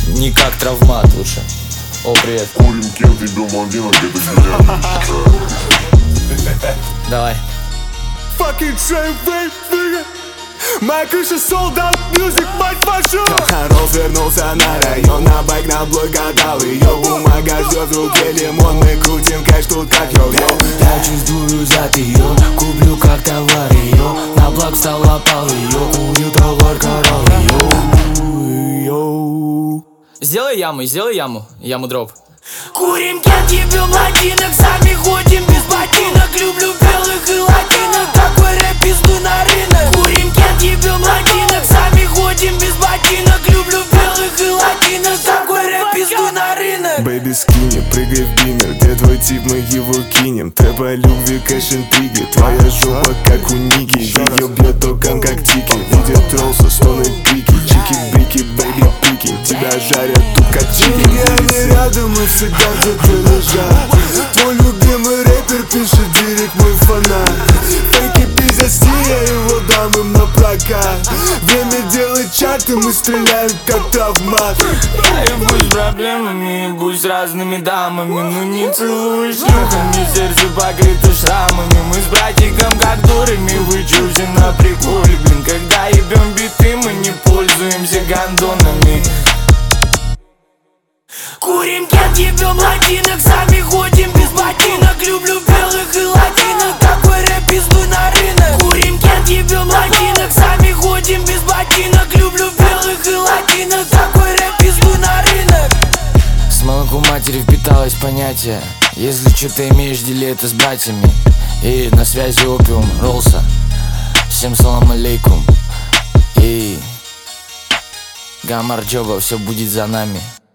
не как травмат лучше. О, привет. Курим кент и бил блондинок, это гениально. Давай. Fucking train wave, nigga. Моя крыша sold out music, мать вашу. Роллс вернулся на район, на байк на блок отдал ее. Бумага ждет в руке лимон, мы крутим кэш тут как йо-йо. Я чувствую запьет, куплю как товар ее. На блок встал, лопал ее, курю товар, корал ее. Сделай яму дроп. Курим кент, ебем латинок, сами ходим без ботинок. Люблю белых и латинок, такой рэп пиздуй на рынок. Курим кент, ебем латинок, сами ходим без ботинок. Люблю белых и латинок, такой рэп пиздуй на рынок. Бэйби скини, прыгай в бимер, где твой тип, мы его кинем. Трэп о любви, кэш интриги, твоя жопа как у Ники. Ее бьет током как тики, видит троллса, стоны пики. Чики-брики, бэйби пики, тебя жарят тут как чики. Деньги рядом и всегда где-то лежат. Твой любимый рэпер пишет директ, мой фанат. Фейки пиздят стиль, я его дам им на прокат. Время делать чарты, мы стреляем как травмат. Я ебусь проблемами, ебусь разными дамами. Ну не целуй шлюхами, сердце покрыто шрамами. Мы с братиком как дурами, вычусь на приколе, блин. Когда ебем биты, мы не пользуемся гондонами. Курим кент, ебем латинок, сами ходим без ботинок. Люблю белых и латинок, такой рэп пиздуй на рынок. Курим кент, ебем латинок, сами ходим без ботинок. Люблю белых и латинок, такой рэп пиздуй на рынок. С молоком матери впиталось понятие: если что ты имеешь, дели это с братьями. И на связи опиум Роллса. Всем салам алейкум. И Гамар Джоба, все будет за нами.